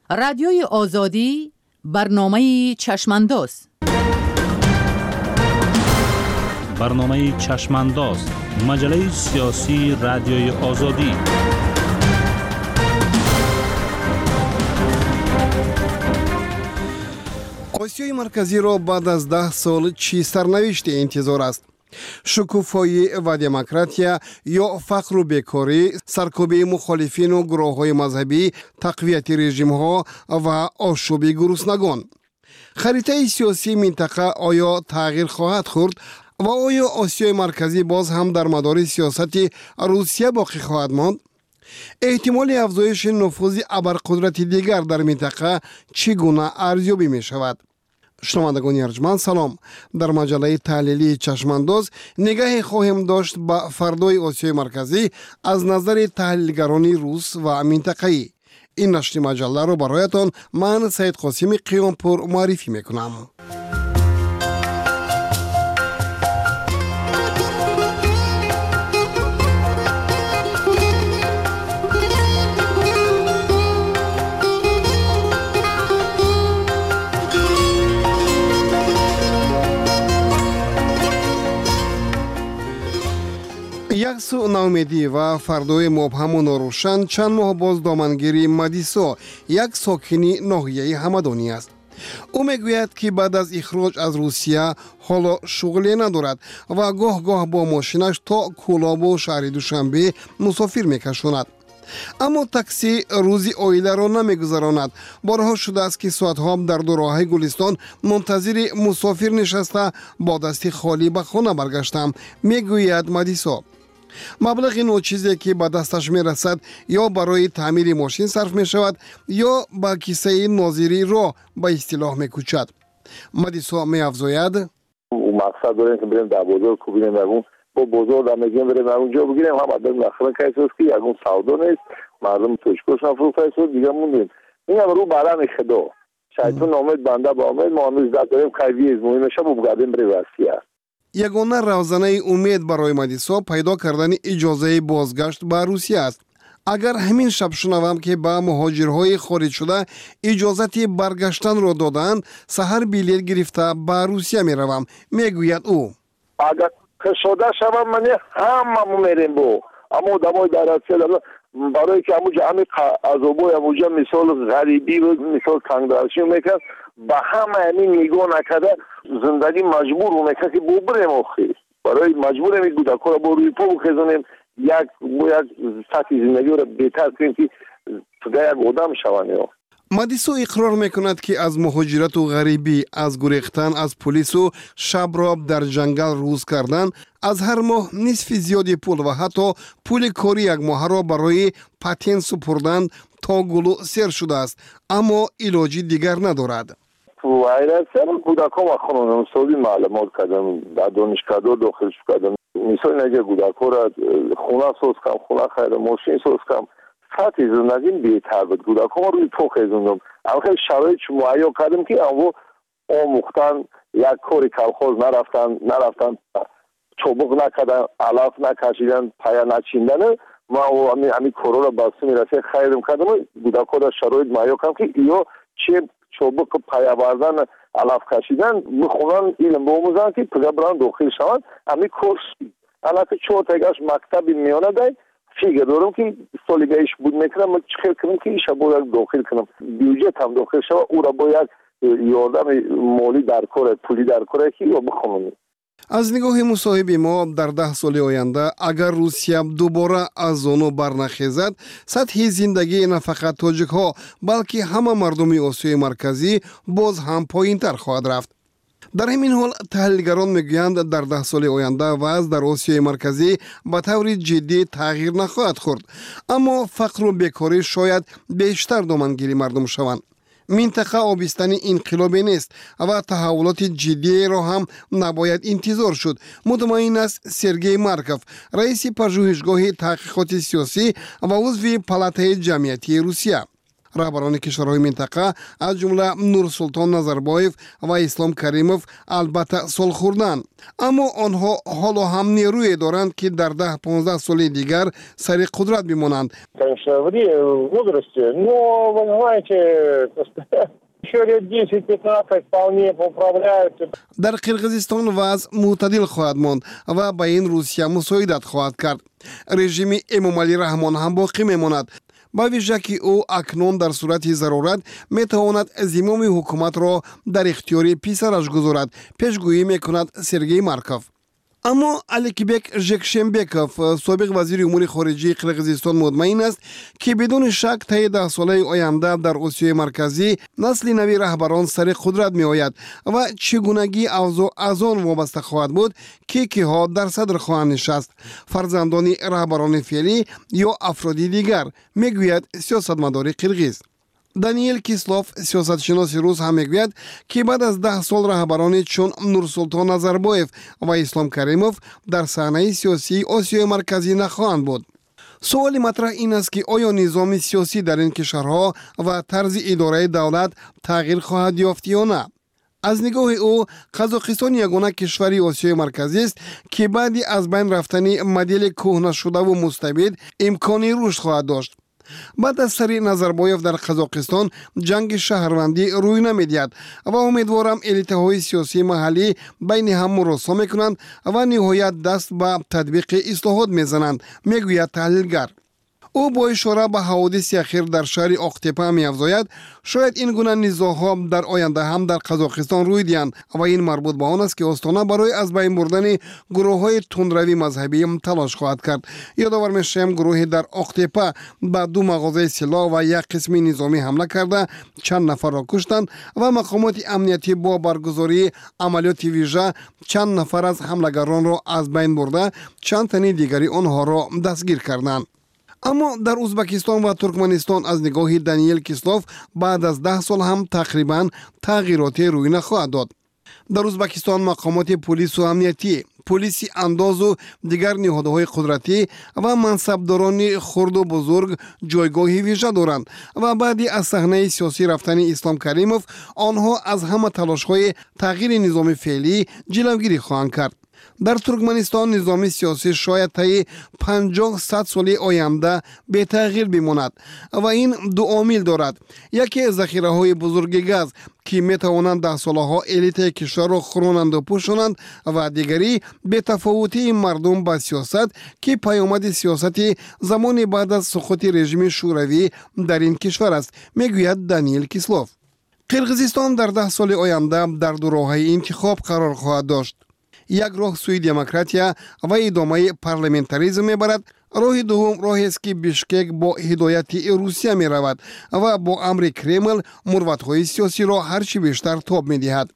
رادیوی آزادی برنامه چشمانداز. برنامه چشمانداز، مجله سیاسی رادیوی آزادی. آسیای مرکزی را بعد از 10 سال چی سرنوشت انتظار است؟ شکوفایی و دموکراتیا یا فقر و بیکاری، سرکوبی مخالفین و گروه‌های مذهبی، تقویت رژیم‌ها و آشوب گرسنگان. خریطه سیاسی منطقه آیا تغییر خواهد خورد و آیا آسیای مرکزی باز هم در مدار سیاست روسیه باقی خواهد ماند؟ احتمال افزایش نفوذ ابرقدرت دیگر در منطقه چگونه ارزیابی می شود؟ شنوندگان ارجمند سلام. در مجله تحلیلی چشمانداز نگاه خواهیم داشت به فردای آسیای مرکزی از نظر تحلیلگران روس و منطقه‌ای. این نشر مجله را برایتان من سید قاسمی قیامپور معرفی میکنم. یک سو ناامیدی و فردای مبهم و ناروشن، چند ماه باز دامنگیری مدیسا، یک ساکنی ناحیه همدانی است. او میگوید که بعد از اخراج از روسیه حالا شغلی ندارد و گاه با ماشینش تا کولاب و شهر دوشنبه مسافر میکشاند. اما تاکسی روزی آیله را نمیگذراند. بارها شده است که ساعتها در دو راه گلستان منتظر مسافر نشسته با دستی خالی به خانه برگشتم، میگوید مدیسا. مبلغ ناچیزی که به دستش می رسد یا برای تعمیر ماشین صرف می شود یا با کیسه ناظری را به اصطلاح می کوچد. مدیسا می افزاید مقصد داریم که بریم در بازار کو بینیم اون با بازار در میگیم بریم اونجا بگیریم هم عدد مخصوصا کسی است که اون سودا نیست مردم توشکوش نفروخته است دیگه موندیم این هم رو برام خدا شیطان آمد بنده با آمد ما هنوز داریم قوی از مهمش بگردیم بریم روسیه. یگانه روزنه امید برای مدیسا پیدا کردن اجازه بازگشت به روسیه است. اگر همین شب شنوم که به مهاجرهای خارج شده اجازه برگشتن را دادند، سحر بلیط گرفته به روسیه می روم، میگوید او. اگر شده شبم من همه میریم بو اما دمای در روسیه برای که همونجا عذابای همونجا مثال غریبی و مثال تنگدرشی میکرد به همه همین نگاه نکرده زندگی مجبور میکرد که بریم آخی برای مجبور می کودکا را با روی پا بخیزونیم یک سطح زندگی را بهتر کنیم که یک آدم شوند. مدیسا اقرار میکند که از مهاجرت و غریبی، از گریختن از پلیس و شب را در جنگل روز کردن، از هر ماه نصف زیادی پول و حتی پول کاری یک ماه را برای پاتین سپردن تا گلو سر شده است، اما علاجی دیگر ندارد. تو ایران کودکان و خانوادگان سالی معلومات کردم در دانشگاه داخلش کردم مثال نگه کودکان را خونه ساز کردم، خونه خرید ماشین ساز کردم، سطح زندگی بهتر بود. کودکان روی تو خیزوندم اما خیلی شرایط مهیا کردم که اما آموختن یک کاری کلخوز نرفتن چوبق نکردن، علف نکشیدن، پایا نچیندن ما همین کارا را بسته میرسه خیرم کردم کودکان را شرایط مهیا کردم که یا چه چوبق پایا بردن علف کشیدن بخونن علم بآموزن که پدر بران داخل شوند. همین کورس الان که 4 تاش مکتب میانه دای فکر دارم که سالیگاهش بود میکنم من چه کنم که ایشا باید داخل کنم بیوجت هم داخل شود او را باید یاردم مالی در کار پولی در کار که یا بخونم. از نگاه مصاحب ما در 10 سال آینده اگر روسیه دوباره از زانو برنخیزد سطح زندگی نه فقط تاجیک ها بلکه همه مردم آسیای مرکزی باز هم پایین تر خواهد رفت. در همین حال تحلیلگران میگویند در 10 سال آینده وضع در آسیای مرکزی به طور جدی تغییر نخواهد خورد، اما فقر و بیکاری شاید بیشتر دامنگیری مردم شوند. منطقه آبستن انقلابی نیست و تحولات جدی را هم نباید انتظار شد. مطمئن است سرگئی مارکوف، رئیس پژوهشگاه تحقیقات سیاسی و عضو پالاتای جمعیتی روسیه. راهبران کشورهای منطقه از جمله نورسلطان نظربایف و اسلام کریموف البته صلح خوردند، اما آنها حالا هم نیروی دارند که در 10-15 سال دیگر سر قدرت بمانند. در قرقیزستان وضع معتدل خواهد ماند و با این روسیه مساعدت خواهد کرد. رژیم امامعلی رحمان هم باقی میماند، با ویژه که او اکنون در صورت ضرورت میتواند زمام حکومت را در اختیار پسرش گذارد، پیشگویی میکند سرگئی مارکوف. اما الکبک ژکشنبکوف سابق وزیر امور خارجه قرقیزستان مطمئن است که بدون شک طی 10 ساله آینده در آسیای مرکزی نسل نوی رهبران سر قدرت می آید و چگونگی اوضاع از آن وابسته خواهد بود که کیها در صدر خواهند نشست، فرزندان رهبران فعلی یا افرادی دیگر، میگوید سیاستمدار قرقیز. دانیل کیسلوف سیاستشناس روس هم میگوید که بعد از 10 سال رهبرانی چون نورسلطان نظربایف و اسلام کریموف در صحنه سیاسی آسیای مرکزی نخواهند بود. سوال مطرح این است که آیا نظام سیاسی در این کشورها و طرز اداره دولت تغییر خواهد یافت یا نه؟ از نگاه او قزاقستان یگانه کشوری آسیای مرکزی است که بعد از بین رفتن مدل کهنه شده و مستبد امکانی رشد خواهد داشت. بعد از سری نظربایف در قزاقستان جنگ شهروندی روی نمیدهد و امیدوارم الیت‌های سیاسی محلی بین هم مراسم میکنند و نهایت دست به تطبیق اصلاحات میزنند، میگوید تحلیلگر. او با اشاره به حوادث اخیر در شهر آقتپه می‌افزاید شاید این گونه نزاع‌ها در آینده هم در قزاقستان روی دهند و این مربوط به آن است که آستانه برای از بین بردن گروه‌های تندروی مذهبی تلاش خواهد کرد. یادآور می‌شویم گروهی در آقتپه به 2 مغازه سلاح و یک قسم نظامی حمله کرده چند نفر را کشتند و مقامات امنیتی با برگزاری عملیات ویژه چند نفر از حملگران را از بین برده چند تن دیگری آنها را دستگیر کردند. اما در ازبکستان و ترکمنستان از نگاه دانیل کیسلوف بعد از 10 سال هم تقریبا تغییراتی روی نخواهد داد. در ازبکستان مقامات پلیس و امنیتی، پلیس انداز و دیگر نهادهای قدرتی و منصبداران خرد و بزرگ جایگاهی ویژه دارند و بعدی از صحنه سیاسی رفتن اسلام کریموف آنها از همه تلاش‌های تغییر نظام فعلی جلوگیری خواهند کرد. در ترکمنستان نظام سیاسی شاید طی 50-100 سال آینده به تغییر بماند و این 2 عامل دارد. یکی ذخیره‌های بزرگ گاز که میتوانند 10 سالها الیت کشور را خورانند و پوشانند و دیگری به تفاوتی مردم با سیاست که پیامد سیاستی زمان بعد از سقوط رژیم شوروی در این کشور است، میگوید دانیل کیسلوف. قرقیزستان در 10 سال آینده در 2 راه‌های انتخاب قرار خواهد داشت. یک راه سوی دموکراتیا و ادامه پارلمانتاریسم میبرد. راه دوم راهی است که بیشکک با هدایت روسیه می رود و با امر کرمل مروت‌های سیاسی را هرچی بیشتر تاب می دهد.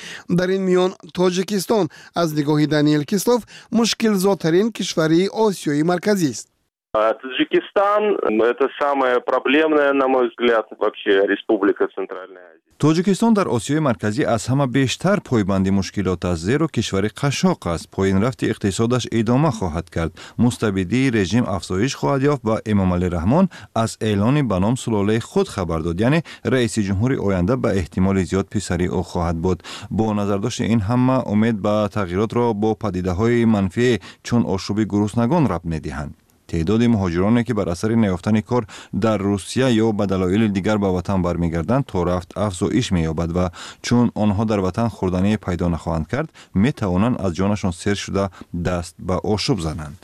در این میان تاجیکستان از نگاه دانیل کیسلوف مشکل زاترین کشوری آسیای مرکزی است. Таджикистан – это самая проблемная, на мой взгляд, вообще республика Центральной Азии. تاجیکستان در آسیای مرکزی از همه بیشتر پایبند مشکلات است، زیرا کشور قشاق است. پایین رفت اقتصادش ادامه خواهد کرد. مستبدی رژیم افزایش خواهد یافت و امامعلی رحمان از اعلان به نام سلاله خود خبر داد، یعنی رئیس جمهور آینده به احتمال زیاد پسری او خواهد بود. با نظر داشت این همه امید به تغییرات را با پدیده‌های منفی چون آشوب گرسنگان ربط می‌دهند. تعداد مهاجرانی که بر اثر نیافتن کار در روسیه یا به دلایل دیگر به وطن برمیگردند تا رفت افزایش می‌یابد و چون آنها در وطن خوردنی پیدا نخواهند کرد می‌توانند از جانشان سیر شده دست به آشوب زنند.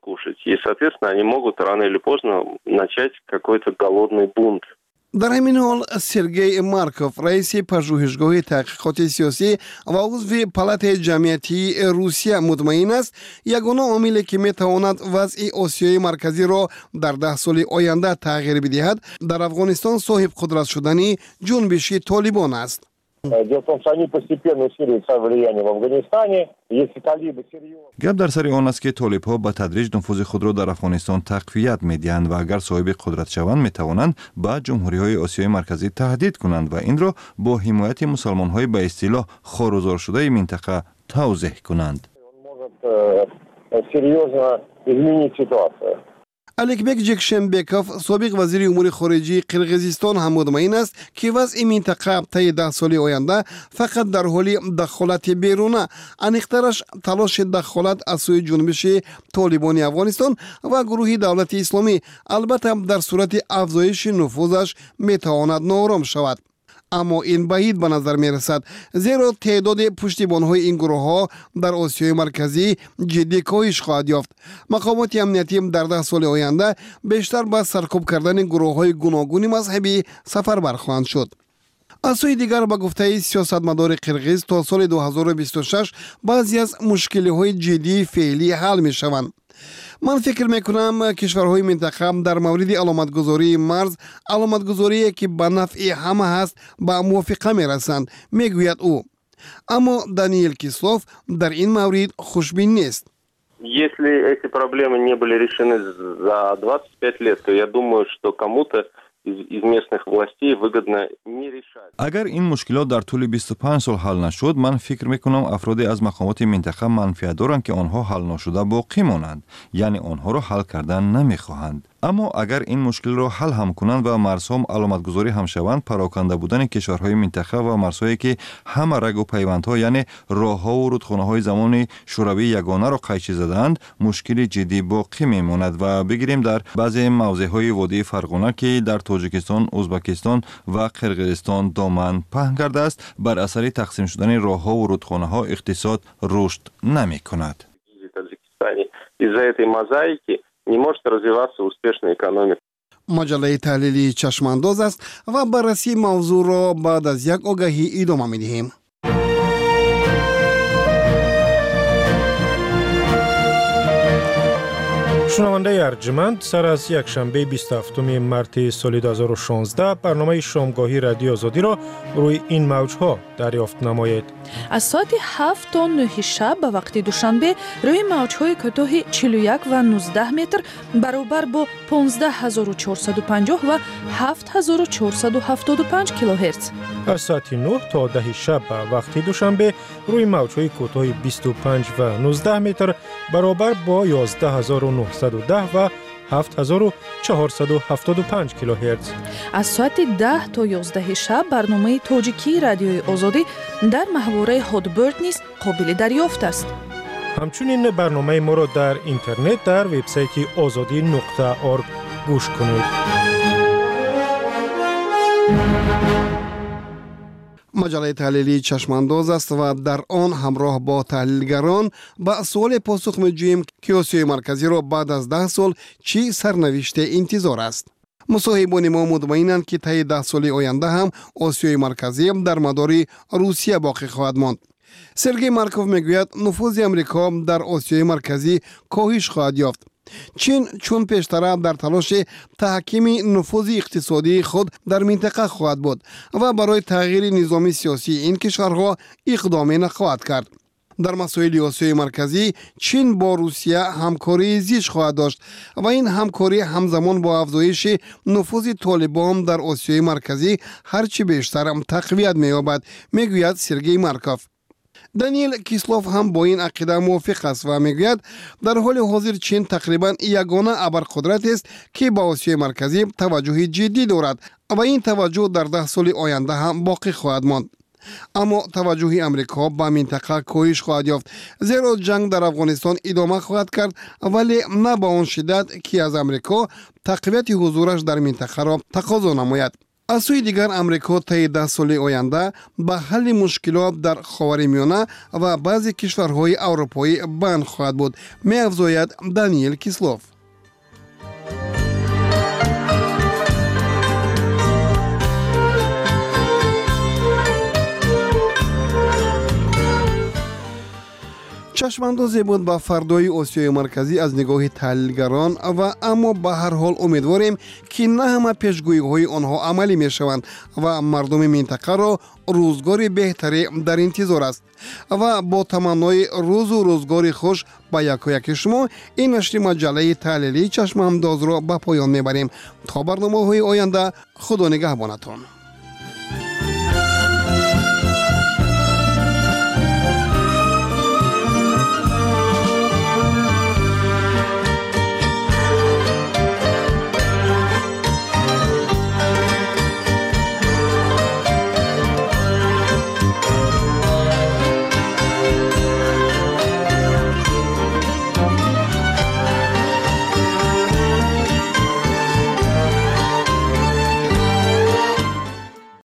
И, соответственно, они могут рано или поздно начать какой-то голодный бунт. در همین حال سرگئی مارکوف رئیس پژوهشگاه تحقیقات سیاسی و عضو پالات جمعیتی روسیه مطمئن است یگانه عاملی که میتواند وضع آسیای مرکزی را در 10 سال آینده تغییر بدهد در افغانستان صاحب قدرت شدن جنبش طالبان است. گپ در سر آن است که طالب ها به تدریج نفوذ خود را در افغانستان تقویت می‌دهند و اگر صاحب قدرت شوند می‌توانند به جمهوری های آسیای مرکزی تهدید کنند و این را با حمایت مسلمان های به اصطلاح خارزار شده منطقه توضیح کنند. الکبک جکشنبکوف سابق وزیر امور خارجه قرقیزستان هم مطمئن است که وضع منطقه طی 10 سال آینده فقط در حال دخالت بیرونه، انیخترش تلاش دخالت از سوی جنبش طالبان افغانستان و گروه دولت اسلامی، البته در صورت افزایش نفوذش میتواند نارام شود. اما این بعید به نظر می رسد، زیرا تعداد پشتیبان‌های این گروه‌ها در آسیای مرکزی جدی کاهش خواهد یافت. مقامات امنیتی در 10 سال آینده بیشتر به سرکوب کردن گروه‌های گوناگون مذهبی سفربر خواهند شد. از سوی دیگر به گفته سیاستمدار قرقیز تا سال 2026 بعضی از مشکل‌های جدی فعلی حل می‌شوند. من فکر میکنم کشورهای منطقه در مورد علامتگذاری مرز، علامتگذاری که به نفع همه هست، به موافقه میرسند، میگوید او. اما دانیل کیسلوف در این مورد خوشبین نیست. Если эти проблемы не были решены за 25 лет, то я думаю, что кому-то из местных властей выгодно не решать. اگر این مشکلات در طول 25 سال حل نشد، من فکر میکنم افرادی از مقامات منطقه منفعت دارند که آنها حل نشده باقی مانند، یعنی آنها را حل کردن نمیخواهند. اما اگر این مشکل را حل هم کنند و مرزها علامتگذاری هم شوند، پراکنده بودن کشورهای منطقه و مرزهایی که همه رگ و پیوندها یعنی راهها و رودخانه‌های زمان شوروی یگانه را قیچی زدند، مشکل جدی باقی میماند. و بگیریم در بعضی موضع‌های وادی فرغانه که در تاجیکستان، ازبکستان و قرقیزستان دامن پهن کرده است، بر اثر تقسیم شدن راهها و رودخانه‌ها اقتصاد رشد نمی‌کند. Из-за этой мозаики не может развиваться успешная экономика. مجله تحلیلی چشمانداز است و بررسی موضوع را بعد از یک آگهی ادامه می‌دهیم. شنونده ارجمند، سر از یک شنبه 27 مارت سال 2016 برنامه شامگاهی رادیو آزادی را روی این موج‌ها دریافت نمایید. از ساعت 7 تا 9 شب به وقت دوشنبه روی موج‌های کوتاه 41 و 19 متر برابر با 15450 و 7475 کیلوهرتز. از ساعت 9 تا 10 شب به وقت دوشنبه روی موج‌های کوتاه 25 و 19 متر برابر با 11910 و 7475 کیلوهرتز. از ساعت 10 تا 11 شب برنامه تاجیکی رادیوی آزادی در محوره هادبرد نیز قابل دریافت است. همچنین برنامه ما را در اینترنت در وبسایت azadi.org گوش کنید. مجله تحلیلی چشمانداز است و در آن همراه با تحلیلگران به سوال پاسخ می‌جوییم که آسیای مرکزی را بعد از 10 سال چی سرنوشت انتظار است. مصاحبان ما مطمئنند که طی 10 سال آینده هم آسیای مرکزی در مدار روسیه باقی خواهد ماند. سرگئی مارکوف میگوید نفوذ امریکا در آسیای مرکزی کاهش خواهد یافت. چین چون پیشتر در تلاش تحکیم نفوذ اقتصادی خود در منطقه خواهد بود و برای تغییر نظام سیاسی این کشورها اقدامی نخواهد کرد. در مسائل آسیای مرکزی چین با روسیه همکاری زیست خواهد داشت و این همکاری همزمان با افزایش نفوذ طالبان در آسیای مرکزی هرچی بیشتر تقویت می‌یابد، میگوید سرگئی مارکوف. دانیل کیسلوف هم با این عقیده موافق است و میگوید در حال حاضر چین تقریبا یگانه ابرقدرت است که با آسیای مرکزی توجه جدی دارد و این توجه در 10 سال آینده هم باقی خواهد ماند. اما توجه امریکا به منطقه کاهش خواهد یافت، زیرا جنگ در افغانستان ادامه خواهد کرد، ولی نه با آن شدت که از امریکا تقویت حضورش در منطقه را تقاضا نماید. از سوی دیگر امریکا طی 10 سال آینده به حل مشکلات در خاورمیانه و بعضی کشورهای اروپایی بند خواهد بود، می‌افزاید دانیل کیسلوف. چشماندازی بود به فردای آسیای مرکزی از نگاه تحلیلگران و اما به هر حال امیدواریم که نه همه پیشگویی‌های آنها عملی می‌شوند و مردم منطقه را روزگار بهتری در انتظار است و با تمنای روز و روزگار خوش با یک شما این نشر مجله تحلیلی چشمانداز را به پایان میبریم. تا برنامه‌های آینده خدا نگهبانتان.